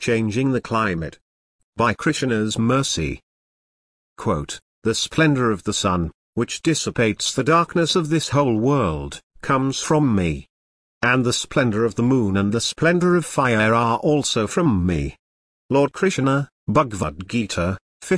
Changing the Climate. By Krishna's Mercy. Quote, "The splendor of the sun, which dissipates the darkness of this whole world, comes from me. And the splendor of the moon and the splendor of fire are also from me." Lord Krishna, Bhagavad Gita,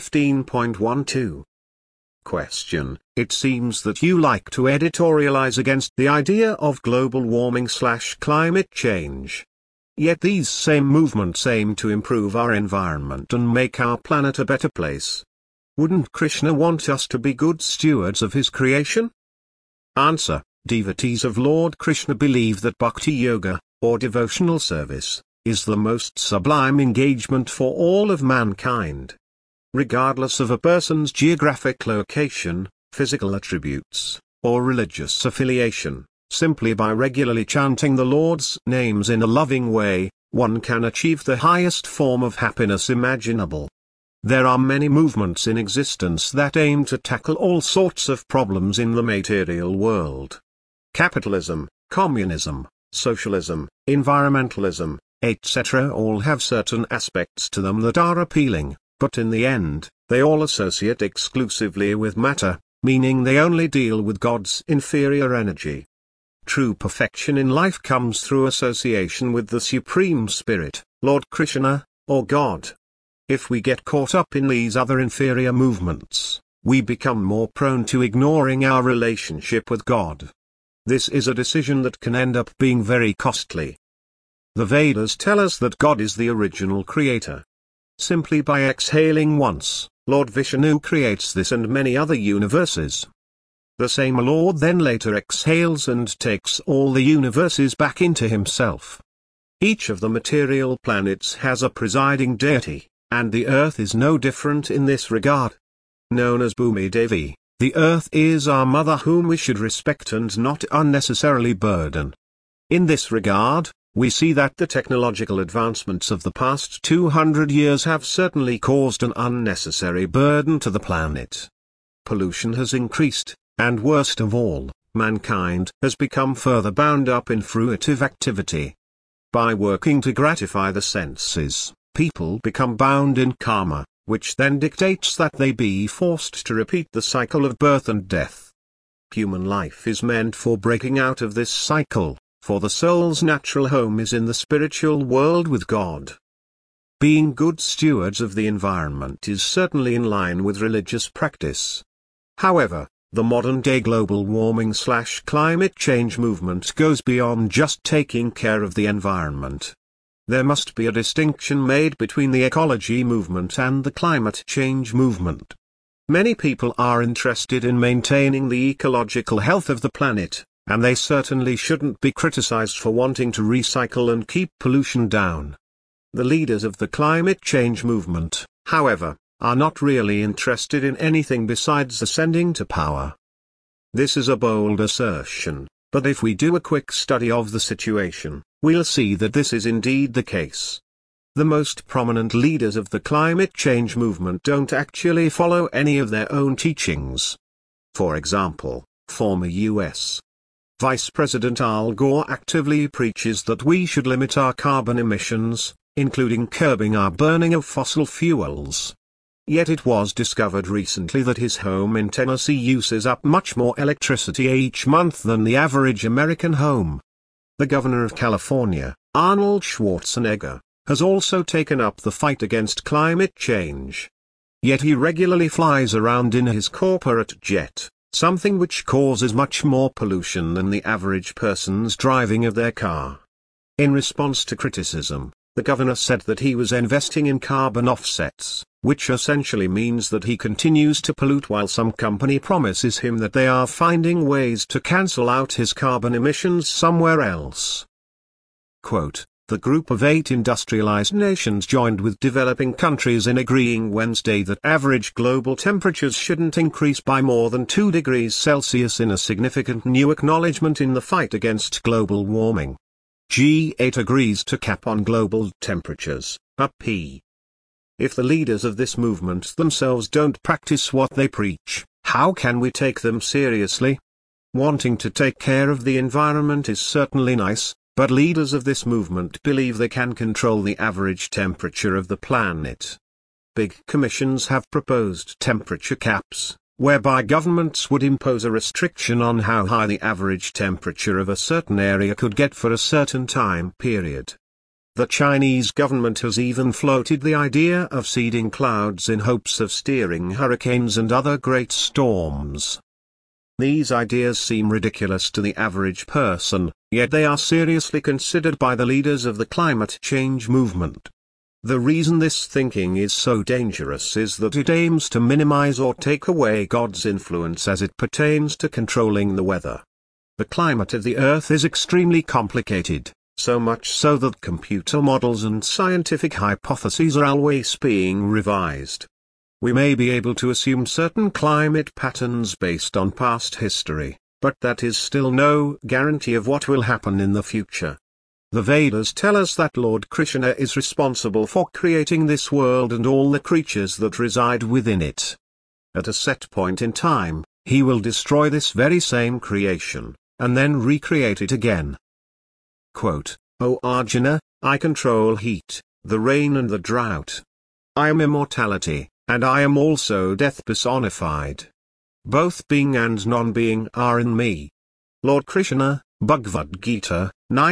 15.12. Question: It seems that you like to editorialize against the idea of global warming/climate change. Yet these same movements aim to improve our environment and make our planet a better place. Wouldn't Krishna want us to be good stewards of his creation? Answer: Devotees of Lord Krishna believe that bhakti yoga, or devotional service, is the most sublime engagement for all of mankind. Regardless of a person's geographic location, physical attributes, or religious affiliation, simply by regularly chanting the Lord's names in a loving way, one can achieve the highest form of happiness imaginable. There are many movements in existence that aim to tackle all sorts of problems in the material world. Capitalism, communism, socialism, environmentalism, etc. all have certain aspects to them that are appealing, but in the end, they all associate exclusively with matter, meaning they only deal with God's inferior energy. True perfection in life comes through association with the Supreme Spirit, Lord Krishna, or God. If we get caught up in these other inferior movements, we become more prone to ignoring our relationship with God. This is a decision that can end up being very costly. The Vedas tell us that God is the original creator. Simply by exhaling once, Lord Vishnu creates this and many other universes. The same Lord then later exhales and takes all the universes back into himself. Each of the material planets has a presiding deity, and the Earth is no different in this regard. Known as Bhumi Devi, the Earth is our mother whom we should respect and not unnecessarily burden. In this regard, we see that the technological advancements of the past 200 years have certainly caused an unnecessary burden to the planet. Pollution has increased, and worst of all, mankind has become further bound up in fruitive activity. By working to gratify the senses, people become bound in karma, which then dictates that they be forced to repeat the cycle of birth and death. Human life is meant for breaking out of this cycle, for the soul's natural home is in the spiritual world with God. Being good stewards of the environment is certainly in line with religious practice. However, the modern-day global warming/climate change movement goes beyond just taking care of the environment. There must be a distinction made between the ecology movement and the climate change movement. Many people are interested in maintaining the ecological health of the planet, and they certainly shouldn't be criticized for wanting to recycle and keep pollution down. The leaders of the climate change movement, however, are not really interested in anything besides ascending to power. This is a bold assertion, but if we do a quick study of the situation, we'll see that this is indeed the case. The most prominent leaders of the climate change movement don't actually follow any of their own teachings. For example, former U.S. Vice President Al Gore actively preaches that we should limit our carbon emissions, including curbing our burning of fossil fuels. Yet it was discovered recently that his home in Tennessee uses up much more electricity each month than the average American home. The governor of California, Arnold Schwarzenegger, has also taken up the fight against climate change. Yet he regularly flies around in his corporate jet, something which causes much more pollution than the average person's driving of their car. In response to criticism, the governor said that he was investing in carbon offsets, which essentially means that he continues to pollute while some company promises him that they are finding ways to cancel out his carbon emissions somewhere else. Quote, "The group of 8 industrialized nations joined with developing countries in agreeing Wednesday that average global temperatures shouldn't increase by more than 2 degrees Celsius in a significant new acknowledgement in the fight against global warming. G8 agrees to cap on global temperatures, p. If the leaders of this movement themselves don't practice what they preach, how can we take them seriously? Wanting to take care of the environment is certainly nice, But leaders of this movement believe they can control the average temperature of the planet. Big commissions have proposed temperature caps, whereby governments would impose a restriction on how high the average temperature of a certain area could get for a certain time period. The Chinese government has even floated the idea of seeding clouds in hopes of steering hurricanes and other great storms. These ideas seem ridiculous to the average person, yet they are seriously considered by the leaders of the climate change movement. The reason this thinking is so dangerous is that it aims to minimize or take away God's influence as it pertains to controlling the weather. The climate of the Earth is extremely complicated, so much so that computer models and scientific hypotheses are always being revised. We may be able to assume certain climate patterns based on past history, but that is still no guarantee of what will happen in the future. The Vedas tell us that Lord Krishna is responsible for creating this world and all the creatures that reside within it. At a set point in time, he will destroy this very same creation, and then recreate it again. Quote, O Arjuna, I control heat, the rain and the drought. I am immortality, and I am also death personified. Both being and non-being are in me. Lord Krishna, Bhagavad Gita,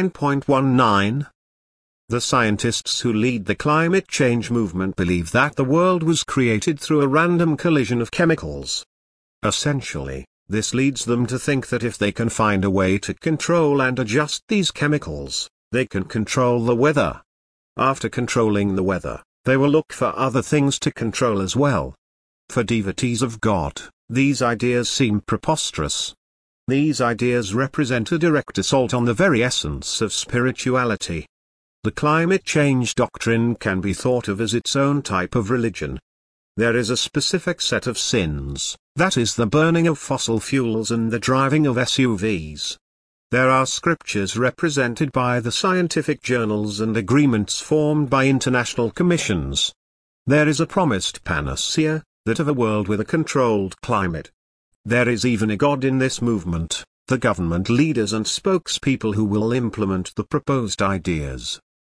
9.19. The scientists who lead the climate change movement believe that the world was created through a random collision of chemicals. Essentially, this leads them to think that if they can find a way to control and adjust these chemicals, they can control the weather. After controlling the weather, they will look for other things to control as well. For devotees of God, these ideas seem preposterous. These ideas represent a direct assault on the very essence of spirituality. The climate change doctrine can be thought of as its own type of religion. There is a specific set of sins, that is the burning of fossil fuels and the driving of SUVs. There are scriptures represented by the scientific journals and agreements formed by international commissions. There is a promised panacea, that of a world with a controlled climate. There is even a God in this movement, the government leaders and spokespeople who will implement the proposed ideas.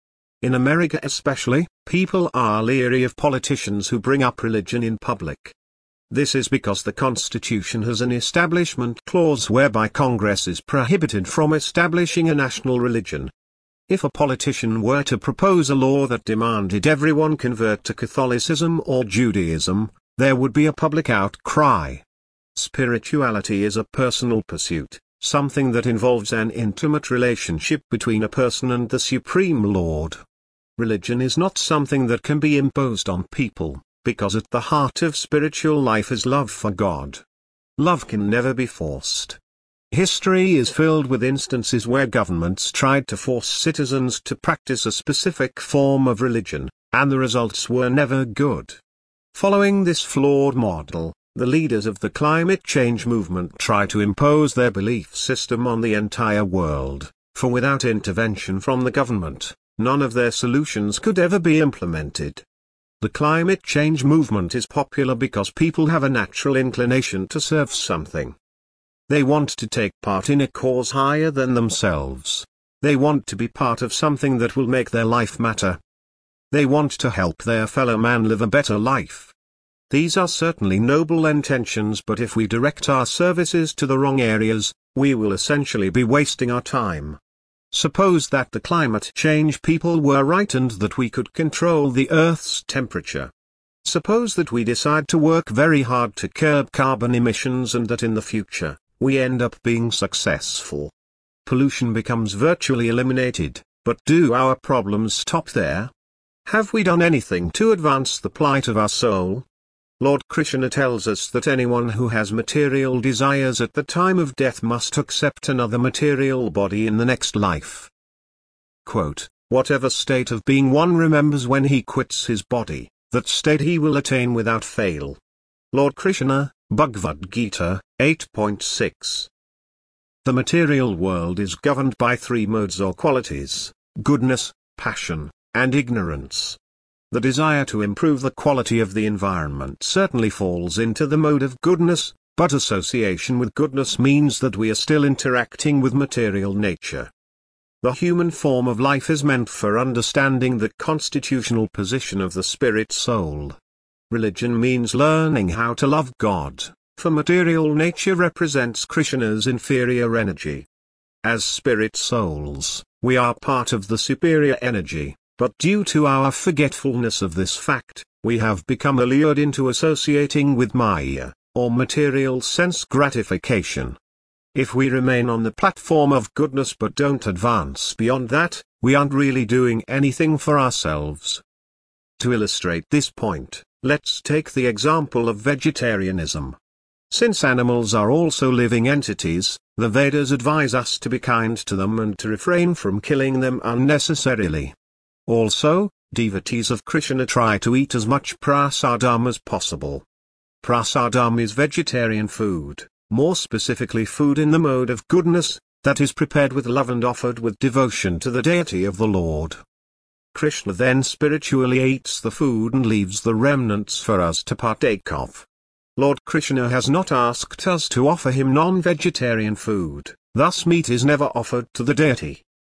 In America especially, people are leery of politicians who bring up religion in public. This is because the Constitution has an establishment clause whereby Congress is prohibited from establishing a national religion. If a politician were to propose a law that demanded everyone convert to Catholicism or Judaism, there would be a public outcry. Spirituality is a personal pursuit, something that involves an intimate relationship between a person and the Supreme Lord. Religion is not something that can be imposed on people, because at the heart of spiritual life is love for God. Love can never be forced. History is filled with instances where governments tried to force citizens to practice a specific form of religion, and the results were never good. Following this flawed model, the leaders of the climate change movement try to impose their belief system on the entire world, for without intervention from the government, none of their solutions could ever be implemented. The climate change movement is popular because people have a natural inclination to serve something. They want to take part in a cause higher than themselves. They want to be part of something that will make their life matter. They want to help their fellow man live a better life. These are certainly noble intentions, but if we direct our services to the wrong areas, we will essentially be wasting our time. Suppose that the climate change people were right and that we could control the Earth's temperature. Suppose that we decide to work very hard to curb carbon emissions and that in the future, we end up being successful. Pollution becomes virtually eliminated, but do our problems stop there? Have we done anything to advance the plight of our soul? Lord Krishna tells us that anyone who has material desires at the time of death must accept another material body in the next life. Quote, whatever state of being one remembers when he quits his body, that state he will attain without fail. Lord Krishna, Bhagavad Gita, 8.6. The material world is governed by three modes or qualities: goodness, passion, and ignorance. The desire to improve the quality of the environment certainly falls into the mode of goodness, but association with goodness means that we are still interacting with material nature. The human form of life is meant for understanding the constitutional position of the spirit soul. Religion means learning how to love God, for material nature represents Krishna's inferior energy. As spirit souls, we are part of the superior energy, but due to our forgetfulness of this fact, we have become allured into associating with Maya, or material sense gratification. If we remain on the platform of goodness but don't advance beyond that, we aren't really doing anything for ourselves. To illustrate this point, let's take the example of vegetarianism. Since animals are also living entities, the Vedas advise us to be kind to them and to refrain from killing them unnecessarily. Also, devotees of Krishna try to eat as much prasadam as possible. Prasadam is vegetarian food, more specifically food in the mode of goodness, that is prepared with love and offered with devotion to the deity of the Lord. Krishna then spiritually eats the food and leaves the remnants for us to partake of. Lord Krishna has not asked us to offer him non-vegetarian food, thus meat is never offered to the deity.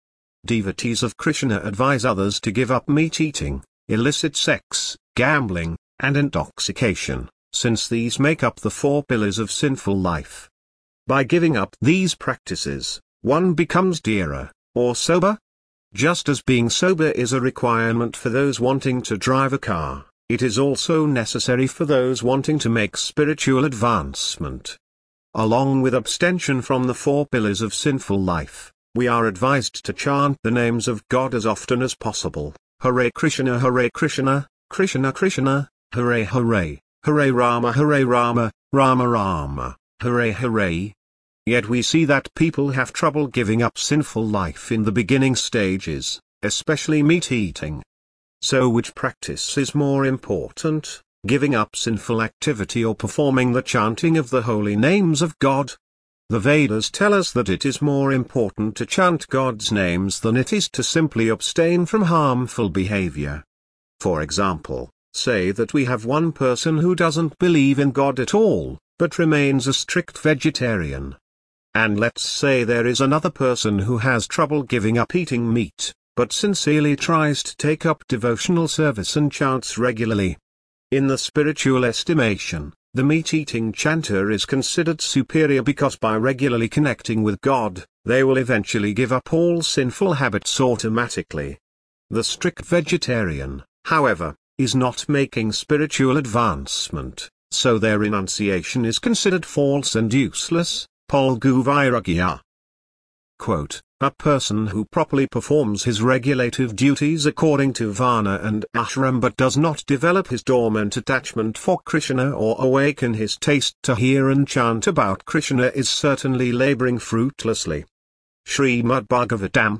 Devotees of Krishna advise others to give up meat eating, illicit sex, gambling, and intoxication, since these make up the four pillars of sinful life. By giving up these practices, one becomes dhira, or sober. Just as being sober is a requirement for those wanting to drive a car, it is also necessary for those wanting to make spiritual advancement. Along with abstention from the four pillars of sinful life, we are advised to chant the names of God as often as possible. Hare Krishna, Krishna Krishna, Hare Hare, Hare Rama, Rama Rama, Hare Hare. Yet we see that people have trouble giving up sinful life in the beginning stages, especially meat eating. So which practice is more important, giving up sinful activity or performing the chanting of the holy names of God? The Vedas tell us that it is more important to chant God's names than it is to simply abstain from harmful behavior. For example, say that we have one person who doesn't believe in God at all, but remains a strict vegetarian. And let's say there is another person who has trouble giving up eating meat, but sincerely tries to take up devotional service and chants regularly. In the spiritual estimation, the meat-eating chanter is considered superior because by regularly connecting with God, they will eventually give up all sinful habits automatically. The strict vegetarian, however, is not making spiritual advancement, so their renunciation is considered false and useless. Polgu Vairagya. Quote, a person who properly performs his regulative duties according to Varna and Ashram but does not develop his dormant attachment for Krishna or awaken his taste to hear and chant about Krishna is certainly laboring fruitlessly. Srimad Bhagavatam,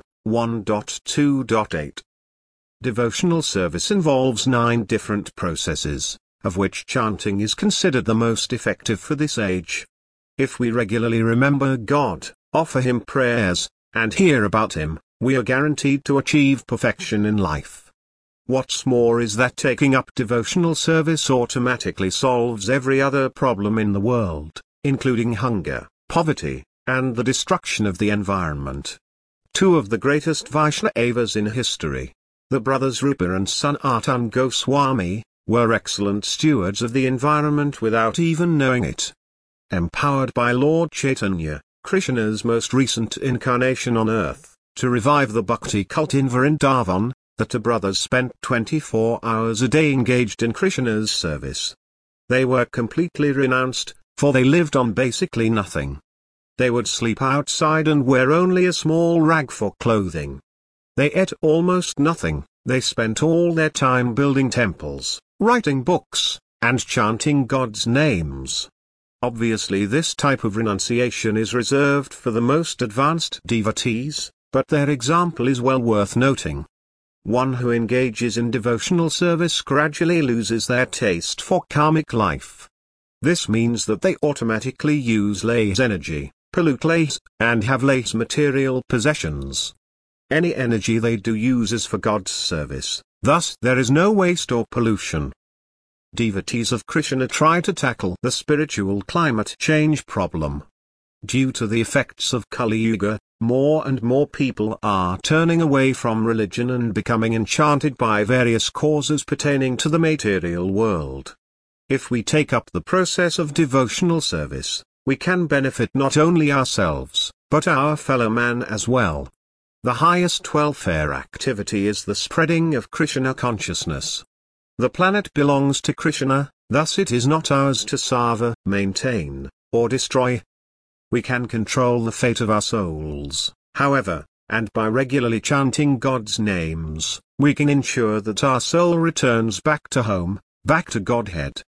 1.2.8. Devotional service involves 9 different processes, of which chanting is considered the most effective for this age. If we regularly remember God, offer Him prayers, and hear about Him, we are guaranteed to achieve perfection in life. What's more is that taking up devotional service automatically solves every other problem in the world, including hunger, poverty, and the destruction of the environment. 2 of the greatest Vaishnavas in history, the brothers Rupa and Sanatana Goswami, were excellent stewards of the environment without even knowing it. Empowered by Lord Chaitanya, Krishna's most recent incarnation on earth, to revive the bhakti cult in Vrindavan, the 2 brothers spent 24 hours a day engaged in Krishna's service. They were completely renounced, for they lived on basically nothing. They would sleep outside and wear only a small rag for clothing. They ate almost nothing. They spent all their time building temples, writing books, and chanting God's names. Obviously this type of renunciation is reserved for the most advanced devotees, but their example is well worth noting. One who engages in devotional service gradually loses their taste for karmic life. This means that they automatically use less energy, pollute less, and have less material possessions. Any energy they do use is for God's service, thus there is no waste or pollution. Devotees of Krishna try to tackle the spiritual climate change problem. Due to the effects of Kali Yuga, More and more people are turning away from religion and becoming enchanted by various causes pertaining to the material world. If we take up the process of devotional service, we can benefit not only ourselves, but our fellow man as well. The highest welfare activity is the spreading of Krishna consciousness. The planet belongs to Krishna, thus it is not ours to serve, maintain, or destroy. We can control the fate of our souls, however, and by regularly chanting God's names, we can ensure that our soul returns back to home, back to Godhead.